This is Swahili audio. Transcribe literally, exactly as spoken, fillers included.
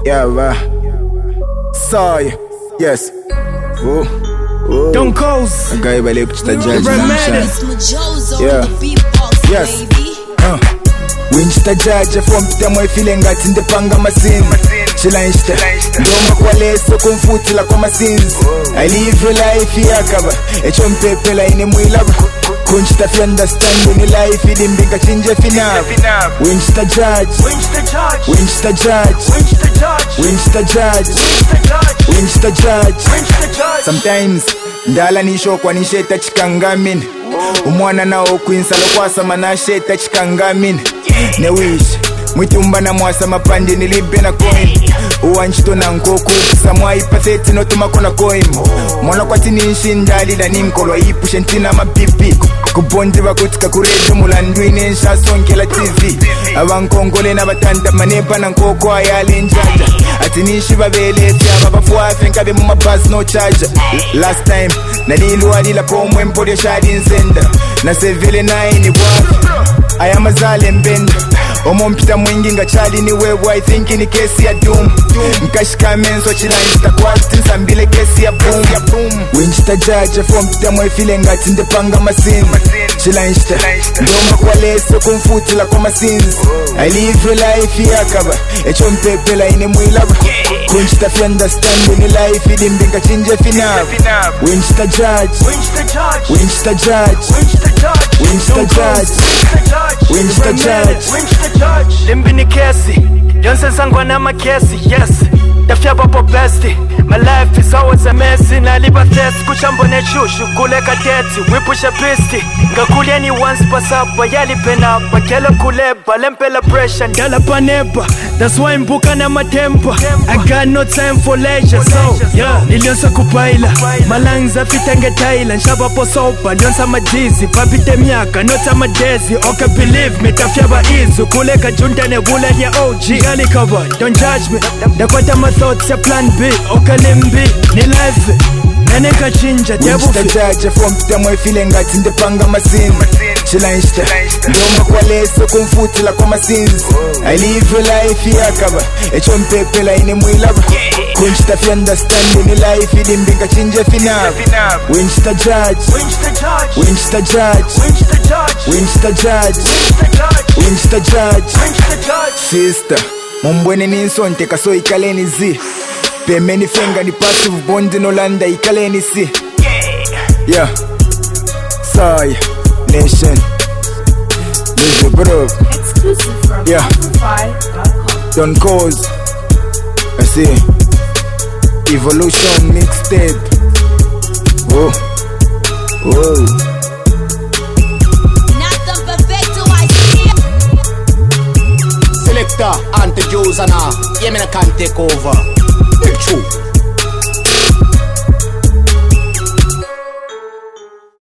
Yeah, bah. Soy. Yes. Oh. Oh. Don't cause. Guy bale kuchita judge. Yeah. Yes. Uh. Winchita judge from Pitamoy feeling ngati ndepanga masini. Chilanishita ndoma kwa leso kumfutila kwa masins. I live a life yakaba echo mpepela ine mwilaba. Kunchita fi understanding life idimbinga chinje finab. Winchita judge Winchita judge Winchita judge Winchita judge Sometimes ndala nisho kwa nisheta chikangamini. Umwana na okwinsa lokwasa manasheta chikangamini. Ne wish mwitumba na mwasa mapandi nilibe na coin. Uwanchito na nkoko samwa ipaseti no tumakona coin. Mwana kwa tinishi ndali na nimkolo ipushe ntina mapipi. Kubondi wakutika kurejo mulandwi nensha sonkela T V. Abankongole na batanda manepa na nkoko ayali njaja. Atinishi babele fya babafuafe nkabe mumabaz no charger. Last time nalilu walila pomwe mpode shadi nzenda. Na sevele nine wafi ayamazale mbenda. Omo mpita mwingi nga chali ni wewe I think ni kesi ya doom. Nkashika menso chilanjita kwasti nsambile kesi ya boom. Winchita judge from mpita mwe file ngati ndepanga masini. Chilanjita ndoma kwa leso kumfutila kwa masins. I live a life yakaba echo mpepela ine mwilaba. Kunchita fi understanding life idimbinga chinje finab. Winchita judge Winchita judge Winchita judge Winchita judge Limbini kesi Yonse sangwa na makesi Yes Dafya bapo besti My life is always a mess Na liba thesi Kuchambo ne shushu Kuleka teti Wipusha pisti Ngakulia ni once pass up Bayali penapa Kelo kuleba Lempela pressure Ndala panepa That's why mbuka na matempa I got no time for leisure So yeah Nilionsa kupaila Malangza fitenge taila Nshaba po sopa Lionsa majizi Papite miaka Nota madezi Okay believe me Tafya ba izu Kuleka junta ne bula ya O G Gali cover Don't judge me Dakwata my thoughts ya plan B Okay limbi Ni life Nene kachinja Winchita judge from Pitamoy feeling ngati ndepanga masini. Chilanishita ndoma kwa leso kumfutila kwa masins. I live a life yakaba echo mpepela ine mwilaba. Kunchita fi understanding life idimbinga chinje finab. Winchita judge Winchita judge Winchita judge Winchita judge Sister mumbwene ninsonte kaso ikaleni zi. Pemeni fenga ni passive bondi no landa ikaleni si. Yeah Soy Nation Live bro. Exclusive from Yeah Don't cause I see Evolution mixtape. Oh Oh Nathan Perfecto I see. Selector, Ante Josana, yeah, me I can't take over. Big true.